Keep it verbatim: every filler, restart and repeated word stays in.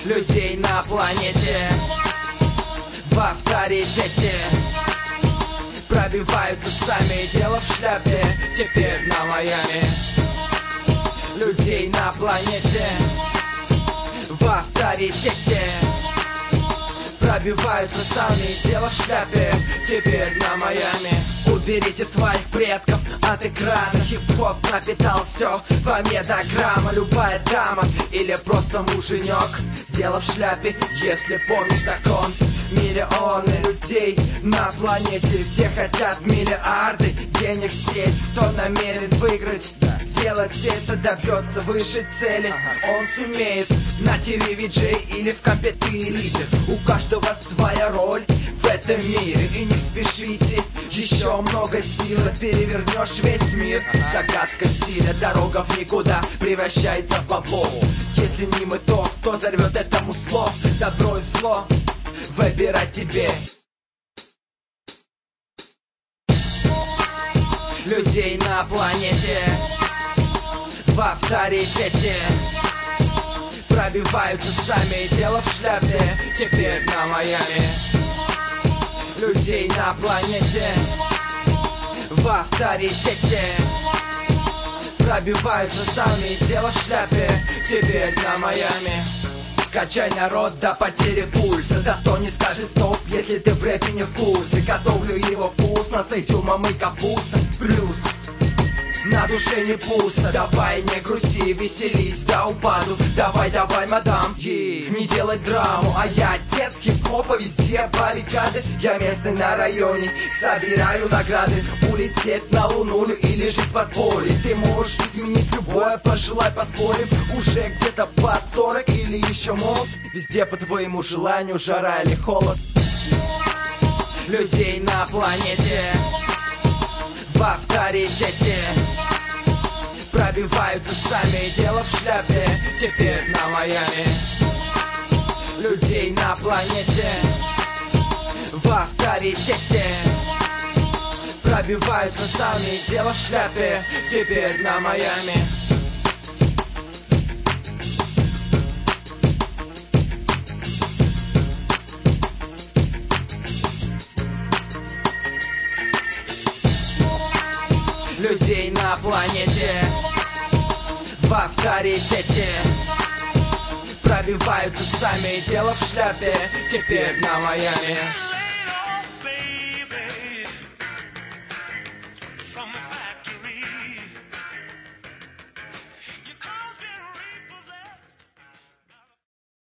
людей на планете в авторитете. Пробиваются сами, дело в шляпе, теперь на Майами. Людей на планете в авторитете. Пробиваются сами, дело в шляпе, теперь на Майами. Уберите своих предков от экрана. Хип-хоп напитал все во мне до грамма. Любая дама или просто муженек, дело в шляпе, если помнишь закон. Миллионы людей на планете, все хотят миллиарды денег сеть. Кто намерен выиграть, сделать это, добьется выше цели. Он сумеет на ТВ виджей или в компе ты лидер. У каждого своя роль в этом мире. И не спешите, еще много силы, перевернешь весь мир. Загадка стиля, дорога в никуда превращается в бабло. Если не мы, то кто взорвет это мусло? Добро и зло выбирай тебе. Людей на планете в авторитете. Пробиваются сами, дело в шляпе, теперь на Майами. Людей на планете в авторитете. Пробиваются сами, дело в шляпе, теперь на Майами. Качай народ до потери пульса. Да сто не скажет стоп, если ты в рэпе не в курсе. Готовлю его вкусно с изюмом и капустой. Плюс на душе не пусто. Давай не грусти, веселись до упаду. Давай, давай, мадам, yeah. Не делай драму. А я отец хип-хопа, везде баррикады. Я местный на районе, собираю награды. Улететь на луну или жить под поле. Ты можешь изменить любое, пожелай, поспорим. Уже где-то под сорок или еще молод. Везде по твоему желанию, жара или холод. Людей на планете в авторитете. Пробиваются сами, дело в шляпе, теперь на Майами. Людей на планете в авторитете. Пробиваются сами, дело в шляпе, теперь на Майами. Людей на планете в авторитете. Пробиваются сами, дело в шляпе, теперь на Майами.